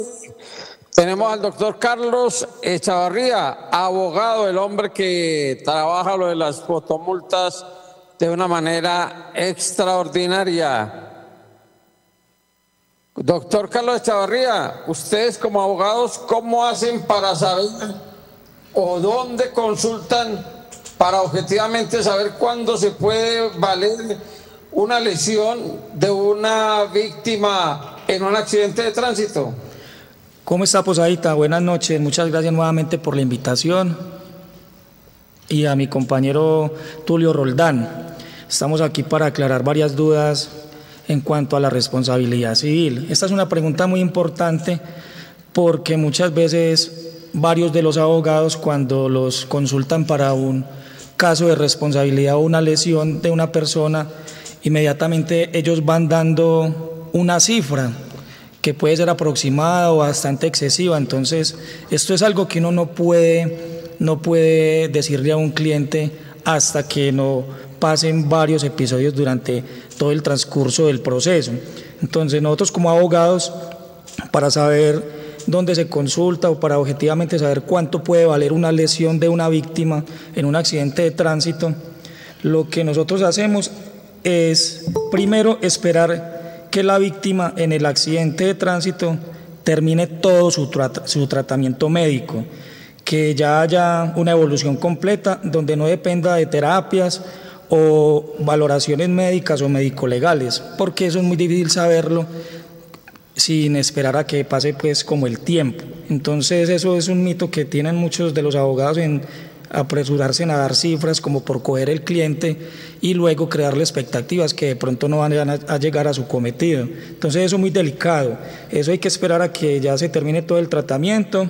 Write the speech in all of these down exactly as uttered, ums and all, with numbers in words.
Tenemos al doctor Carlos Echavarría, abogado, el hombre que trabaja lo de las fotomultas de una manera extraordinaria. Doctor Carlos Echavarría, ustedes como abogados, ¿cómo hacen para saber o dónde consultan para objetivamente saber cuándo se puede valer una lesión de una víctima en un accidente de tránsito? ¿Cómo está, Posadita? Buenas noches, muchas gracias nuevamente por la invitación. Y a mi compañero Tulio Roldán, estamos aquí para aclarar varias dudas en cuanto a la responsabilidad civil. Esta es una pregunta muy importante porque muchas veces varios de los abogados, cuando los consultan para un caso de responsabilidad o una lesión de una persona, inmediatamente ellos van dando una cifra que puede ser aproximada o bastante excesiva. Entonces, esto es algo que uno no puede, no puede decirle a un cliente hasta que no pasen varios episodios durante todo el transcurso del proceso. Entonces, nosotros como abogados, para saber dónde se consulta o para objetivamente saber cuánto puede valer una lesión de una víctima en un accidente de tránsito, lo que nosotros hacemos es primero esperar que la víctima en el accidente de tránsito termine todo su, trat- su tratamiento médico, que ya haya una evolución completa donde no dependa de terapias o valoraciones médicas o médico-legales, porque eso es muy difícil saberlo sin esperar a que pase pues como el tiempo. Entonces eso es un mito que tienen muchos de los abogados en apresurarse en a dar cifras como por coger el cliente y luego crearle expectativas que de pronto no van a, a llegar a su cometido. Entonces eso es muy delicado, eso hay que esperar a que ya se termine todo el tratamiento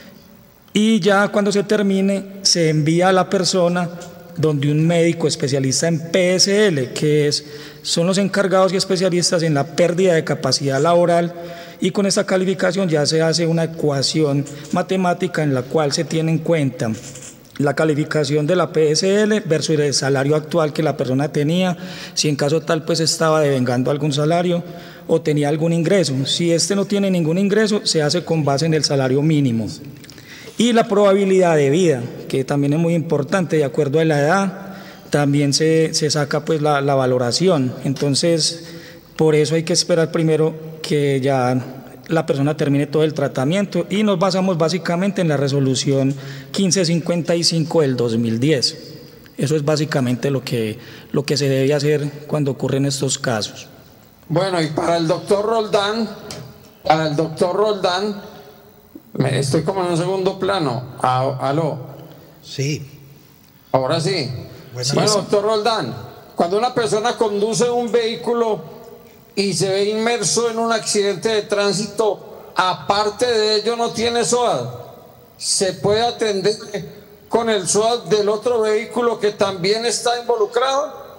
y ya cuando se termine se envía a la persona donde un médico especialista en P S L, que es, son los encargados y especialistas en la pérdida de capacidad laboral, y con esa calificación ya se hace una ecuación matemática en la cual se tiene en cuenta la calificación de la P S L versus el salario actual que la persona tenía, si en caso tal pues estaba devengando algún salario o tenía algún ingreso. Si este no tiene ningún ingreso, se hace con base en el salario mínimo. Y la probabilidad de vida, que también es muy importante, de acuerdo a la edad, también se, se saca pues la, la valoración. Entonces, por eso hay que esperar primero que ya la persona termine todo el tratamiento y nos basamos básicamente en la resolución quince cincuenta y cinco del dos mil diez. Eso es básicamente lo que, lo que se debe hacer cuando ocurren estos casos. Bueno, y para el doctor Roldán, para el doctor Roldán, me- estoy como en un segundo plano. Ah, aló, Sí, ahora sí. Buenas Bueno, noches. doctor Roldán, cuando una persona conduce un vehículo y se ve inmerso en un accidente de tránsito, aparte de ello no tiene S O A D, ¿se puede atender con el S O A D del otro vehículo que también está involucrado?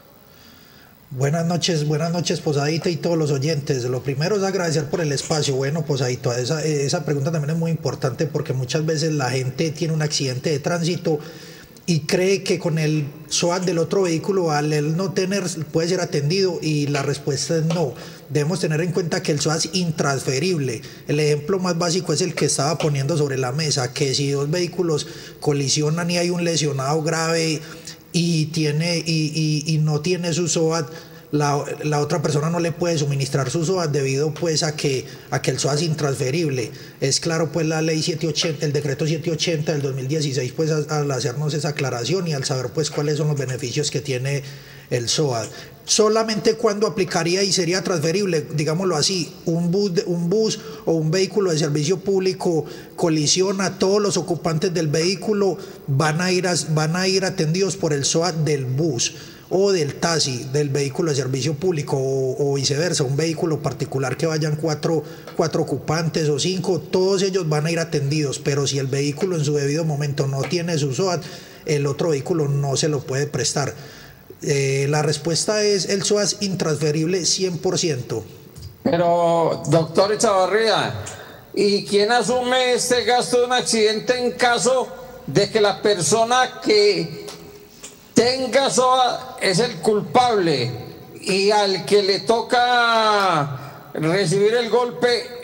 buenas noches, buenas noches, Posadita y todos los oyentes. Lo primero es agradecer por el espacio. Bueno, Posadito, esa, esa pregunta también es muy importante porque muchas veces la gente tiene un accidente de tránsito y cree que con el S O A D del otro vehículo, al él no tener, puede ser atendido, y la respuesta es no. Debemos tener en cuenta que el S O A D es intransferible. El ejemplo más básico es el que estaba poniendo sobre la mesa, que si dos vehículos colisionan y hay un lesionado grave y, tiene, y, y, y no tiene su S O A D, la, la otra persona no le puede suministrar su S O A D debido pues a que, a que el S O A D es intransferible. Es claro pues la ley setecientos ochenta, el decreto setecientos ochenta del dos mil dieciséis, pues a- al hacernos esa aclaración y al saber pues cuáles son los beneficios que tiene el S O A D. Solamente cuando aplicaría y sería transferible, digámoslo así, un bus, de- un bus o un vehículo de servicio público colisiona, todos los ocupantes del vehículo van a ir, a- van a ir atendidos por el S O A D del bus o del taxi, del vehículo de servicio público, o, o viceversa, un vehículo particular que vayan cuatro, cuatro ocupantes o cinco, todos ellos van a ir atendidos, pero si el vehículo en su debido momento no tiene su S O A D, el otro vehículo no se lo puede prestar. Eh, la respuesta es: el S O A D es intransferible cien por ciento. Pero, doctor Echavarría, ¿y quién asume este gasto de un accidente en caso de que la persona que tenga S O A D es el culpable y al que le toca recibir el golpe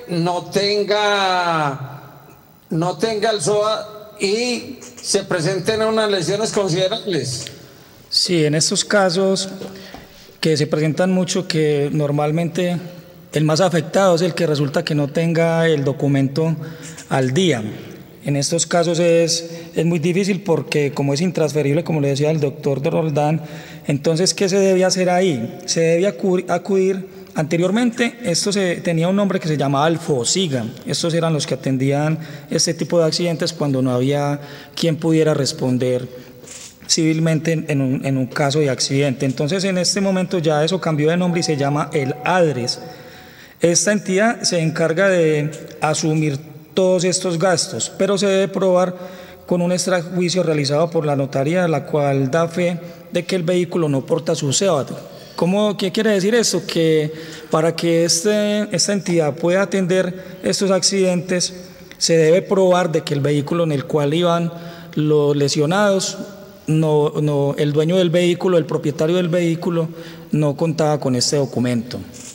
no tenga, no tenga el SOA y se presenten unas lesiones considerables. Sí, en estos casos que se presentan mucho, que normalmente el más afectado es el que resulta que no tenga el documento al día. En estos casos es, es muy difícil porque como es intransferible, como le decía el doctor de Roldán, entonces ¿qué se debe hacer ahí? Se debe acudir, acudir anteriormente, esto se, tenía un nombre que se llamaba el FOSIGA, estos eran los que atendían este tipo de accidentes cuando no había quien pudiera responder civilmente en un, en un caso de accidente. Entonces en este momento ya eso cambió de nombre y se llama el ADRES. Esta entidad se encarga de asumir todos estos gastos, pero se debe probar con un extrajuicio realizado por la notaría, la cual da fe de que el vehículo no porta su SEAT. ¿Cómo, ¿Qué quiere decir esto? Que para que este, esta entidad pueda atender estos accidentes, se debe probar de que el vehículo en el cual iban los lesionados, no, no, el dueño del vehículo, el propietario del vehículo, no contaba con este documento.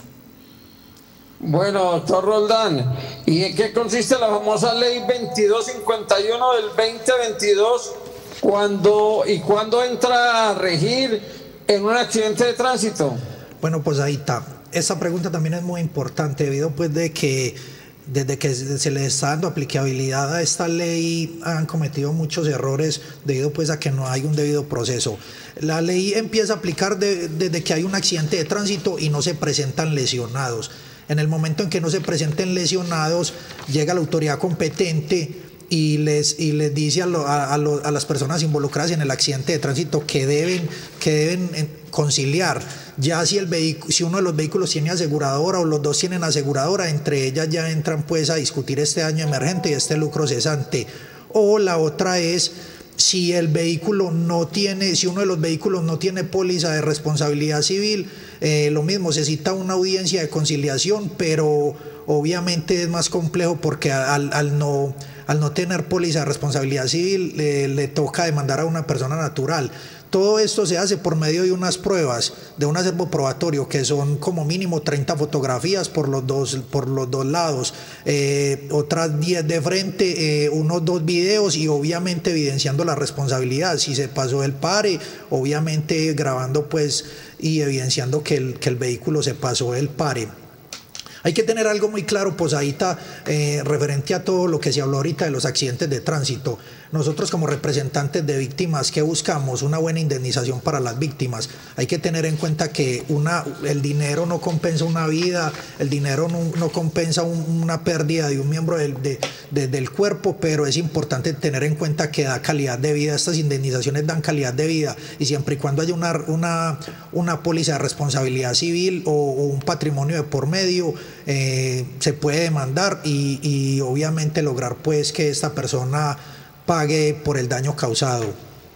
Bueno, doctor Roldán, ¿y en qué consiste la famosa ley veintidós cincuenta y uno del veinte veintidós cuando, y cuándo entra a regir en un accidente de tránsito? Bueno, pues ahí está. Esta pregunta también es muy importante debido pues de que desde que se le está dando aplicabilidad a esta ley han cometido muchos errores debido pues a que no hay un debido proceso. La ley empieza a aplicar de, desde que hay un accidente de tránsito y no se presentan lesionados. En el momento en que no se presenten lesionados, llega la autoridad competente y les, y les dice a, lo, a, a, lo, a las personas involucradas en el accidente de tránsito que deben, que deben conciliar. Ya si, el vehículo, si uno de los vehículos tiene aseguradora o los dos tienen aseguradora, entre ellas ya entran pues a discutir este daño emergente y este lucro cesante. O la otra es si el vehículo no tiene, si uno de los vehículos no tiene póliza de responsabilidad civil, eh, lo mismo, se cita una audiencia de conciliación, pero obviamente es más complejo porque al, al, no, al no tener póliza de responsabilidad civil eh, le toca demandar a una persona natural. Todo esto se hace por medio de unas pruebas, de un acervo probatorio, que son como mínimo treinta fotografías por los dos, por los dos lados, eh, otras diez de frente, eh, unos dos videos y obviamente evidenciando la responsabilidad. Si se pasó el pare, obviamente grabando pues y evidenciando que el, que el vehículo se pasó el pare. Hay que tener algo muy claro, Posadita, eh, referente a todo lo que se habló ahorita de los accidentes de tránsito. Nosotros como representantes de víctimas, ¿qué buscamos? Una buena indemnización para las víctimas. Hay que tener en cuenta que una, el dinero no compensa una vida, el dinero no, no compensa un, una pérdida de un miembro del, de, de, del cuerpo, pero es importante tener en cuenta que da calidad de vida. Estas indemnizaciones dan calidad de vida y siempre y cuando haya una, una, una póliza de responsabilidad civil o, o un patrimonio de por medio, eh, se puede demandar y, y obviamente lograr pues que esta persona pague por el daño causado.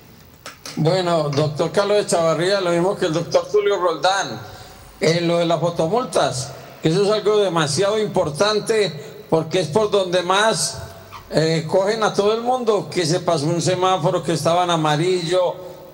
Bueno, doctor Carlos Echavarría, lo mismo que el doctor Tulio Roldán, en lo de las fotomultas, que eso es algo demasiado importante porque es por donde más eh, cogen a todo el mundo, que se pasó un semáforo que estaba en amarillo,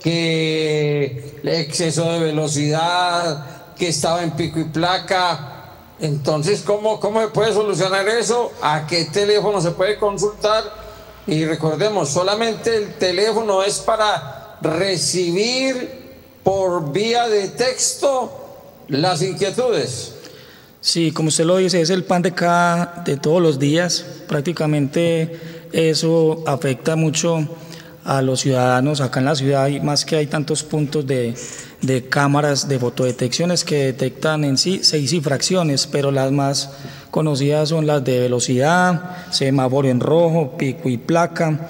que exceso de velocidad, que estaba en pico y placa. Entonces, ¿cómo, cómo se puede solucionar eso? ¿A qué teléfono se puede consultar? Y recordemos, solamente el teléfono es para recibir por vía de texto las inquietudes. Sí, como usted lo dice, es el pan de cada, de todos los días. Prácticamente eso afecta mucho a los ciudadanos acá en la ciudad, y más que hay tantos puntos de, de cámaras de fotodetecciones que detectan en sí seis infracciones, pero las más conocidas son las de velocidad, semáforo en rojo, pico y placa,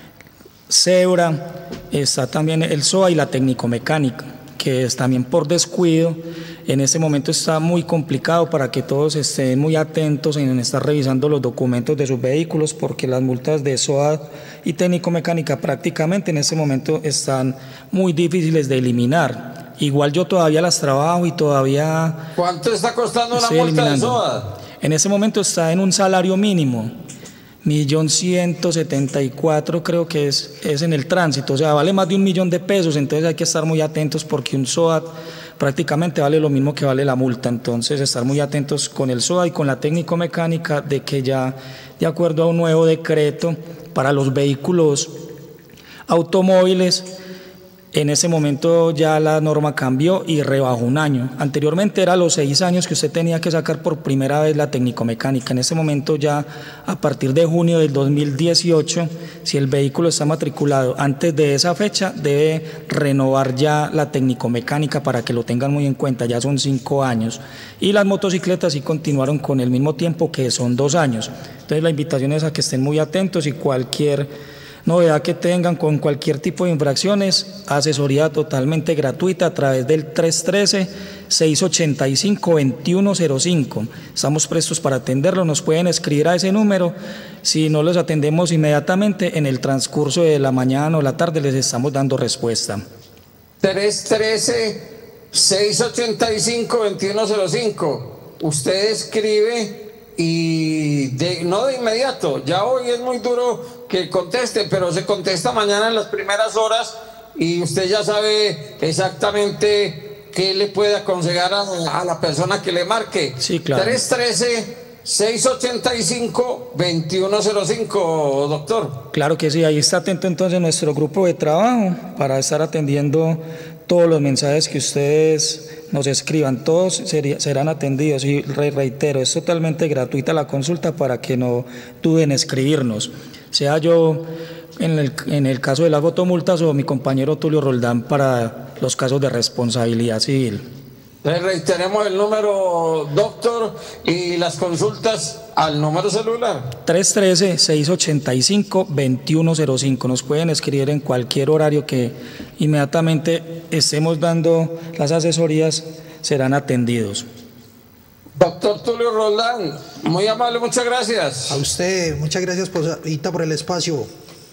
cebra, está también el SOA y la técnico-mecánica, que es también por descuido. En este momento está muy complicado para que todos estén muy atentos en estar revisando los documentos de sus vehículos, porque las multas de SOA y técnico-mecánica prácticamente en este momento están muy difíciles de eliminar. Igual yo todavía las trabajo y todavía... ¿Cuánto está costando una multa eliminando. de SOA? En ese momento está en un salario mínimo, millón ciento setenta y cuatro creo que es, es en el tránsito, o sea, vale más de un millón de pesos, entonces hay que estar muy atentos porque un SOAT prácticamente vale lo mismo que vale la multa. Entonces, estar muy atentos con el SOA y con la técnico-mecánica de que ya, de acuerdo a un nuevo decreto para los vehículos automóviles, en ese momento ya la norma cambió y rebajó un año. Anteriormente era los seis años que usted tenía que sacar por primera vez la técnico-mecánica. En ese momento ya a partir de junio del dos mil dieciocho, si el vehículo está matriculado antes de esa fecha, debe renovar ya la técnico-mecánica para que lo tengan muy en cuenta, ya son cinco años. Y las motocicletas sí continuaron con el mismo tiempo, que son dos años. Entonces la invitación es a que estén muy atentos y cualquier novedad que tengan con cualquier tipo de infracciones, asesoría totalmente gratuita a través del tres uno tres, seis ocho cinco, dos uno cero cinco. Estamos prestos para atenderlo, nos pueden escribir a ese número. Si no los atendemos inmediatamente, en el transcurso de la mañana o la tarde les estamos dando respuesta. tres uno tres, seis ocho cinco, dos uno cero cinco. Usted escribe y de, no de inmediato, ya hoy es muy duro que conteste, pero se contesta mañana en las primeras horas y usted ya sabe exactamente qué le puede aconsejar a, a la persona que le marque. Sí, claro. tres uno tres, seis ocho cinco, dos uno cero cinco, doctor. Claro que sí, ahí está atento entonces nuestro grupo de trabajo para estar atendiendo todos los mensajes que ustedes nos escriban, todos sería, serán atendidos. Y re, reitero, es totalmente gratuita la consulta para que no duden en escribirnos, sea yo en el, en el caso de las fotomultas o mi compañero Tulio Roldán para los casos de responsabilidad civil. Le reiteremos el número, doctor, y las consultas al número celular. tres uno tres, seis ocho cinco, dos uno cero cinco. Nos pueden escribir en cualquier horario que inmediatamente estemos dando las asesorías, serán atendidos. Doctor Tulio Roldán, muy amable, muchas gracias. A usted, muchas gracias Posadita por el espacio.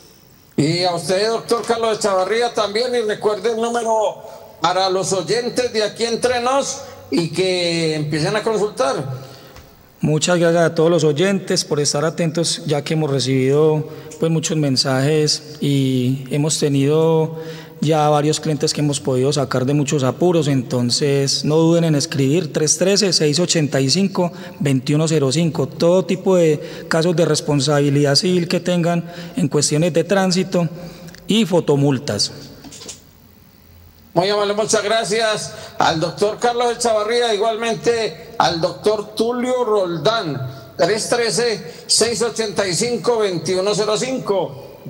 Y a usted, doctor Carlos Echavarría, también, y recuerde el número para los oyentes de Aquí Entre Nos y que empiecen a consultar. Muchas gracias a todos los oyentes por estar atentos, ya que hemos recibido pues muchos mensajes y hemos tenido ya varios clientes que hemos podido sacar de muchos apuros. Entonces no duden en escribir tres uno tres, seis ocho cinco, dos uno cero cinco. Todo tipo de casos de responsabilidad civil que tengan en cuestiones de tránsito y fotomultas. Muy amable, muchas gracias al doctor Carlos Echavarría, igualmente al doctor Tulio Roldán. tres uno tres, seis ocho cinco, dos uno cero cinco.